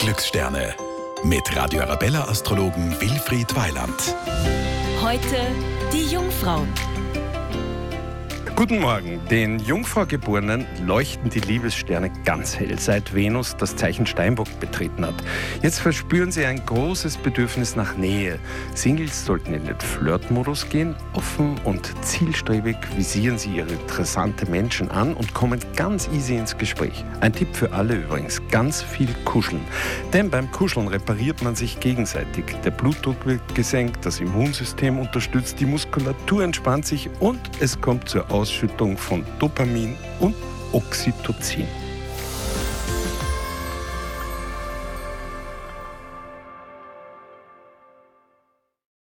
Glückssterne mit Radio Arabella-Astrologen Wilfried Weiland. Heute die Jungfrauen. Guten Morgen. Den Jungfraugeborenen leuchten die Liebessterne ganz hell, seit Venus das Zeichen Steinbock betreten hat. Jetzt verspüren sie ein großes Bedürfnis nach Nähe. Singles sollten in den Flirtmodus gehen. Offen und zielstrebig visieren sie ihre interessante Menschen an und kommen ganz easy ins Gespräch. Ein Tipp für alle übrigens, ganz viel kuscheln. Denn beim Kuscheln repariert man sich gegenseitig. Der Blutdruck wird gesenkt, das Immunsystem unterstützt, die Muskulatur entspannt sich und es kommt zur Ausschüttung von Dopamin und Oxytocin.